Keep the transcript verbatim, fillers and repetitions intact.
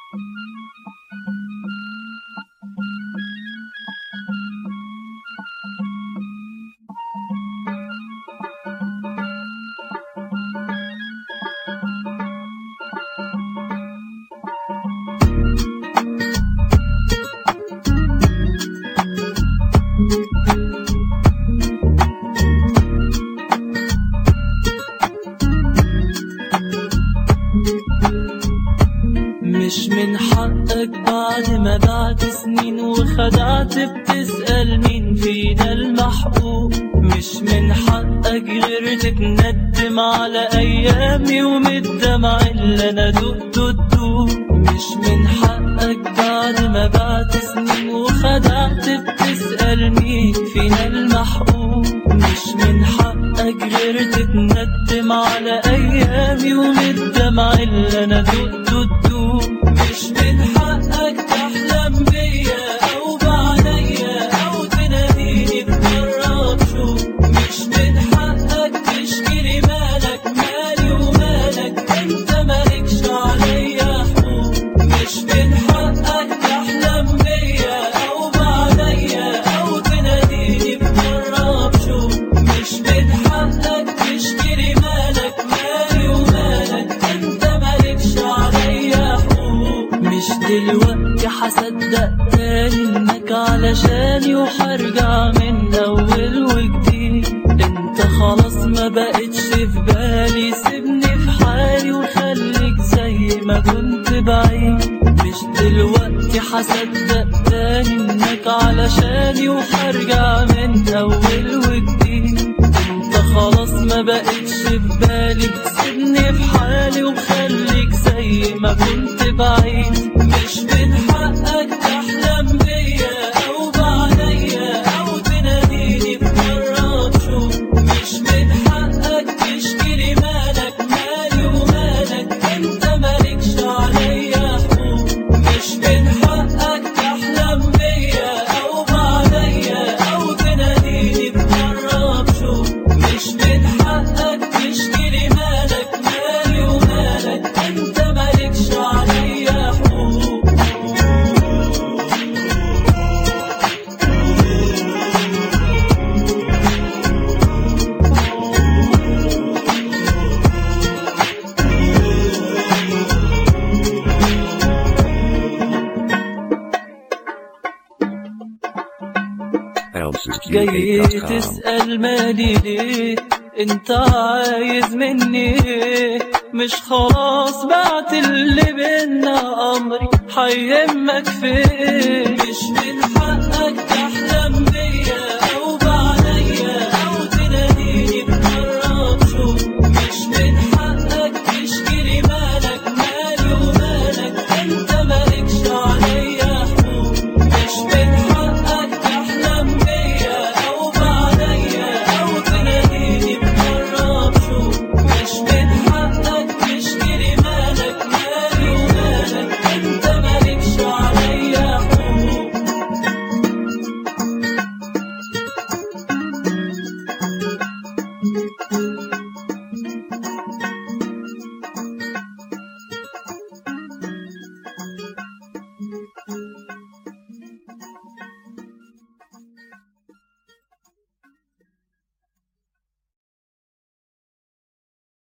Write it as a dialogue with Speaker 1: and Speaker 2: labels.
Speaker 1: مش من حقك بعد ما بعد سنين وخدعت بتسأل مين فينا المحبوب. مش من حقك غير تتندم على أيامي ومن الدمع اللي أنا دقته تدوب. مش من حقك بعد ما بعد سنين وخدعت بتسأل مين فينا المحبوب. مش من حقك غير تتندم على أيامي ومن الدمع اللي أنا دقته تدوب. مش من حقك تحلم بيا أو بعليا أو تناديني بقرب شوف. مش من حقك تشكيلي مالك مالي ومالك انت مالكش عليا حقوق. مش من حقك تحلم بيا أو بعليا أو تناديني بقرب شوف. مش من حقك تشكيلي مالك مالي ومالك انت مالكش عليا حقوق. مش دلوقتي حصدق تاني انك علشاني وحرجع من اول وجديد. انت خلاص ما بقتش في بالي، سيبني في حالي وخليك زي ما كنت بعيد. مش دلوقتي حصدق تاني انك علشاني وحرجع من اول وجديد. انت خلاص ما بقتش في بالي، سيبني في حالي وخليك زي ما كنت بعيد. مش من حقك تحلم بيا أو بعليا أو تناديني بقرب شوف. مش من حقك تشكيلي مالك مالي ومالك انت مالكش عليا حقوق. مش من حقك تحلم بيا أو بعليا أو تناديني بقرب شوف. مش من حقك تشكيلي مالك مالي ومالك انت مالكش عليا حقوق. جاي تسأل مالي ليه، انت عايز مني ايه؟ مش خلاص بعت اللي بينا، امري حيهمك فين؟ مش من حق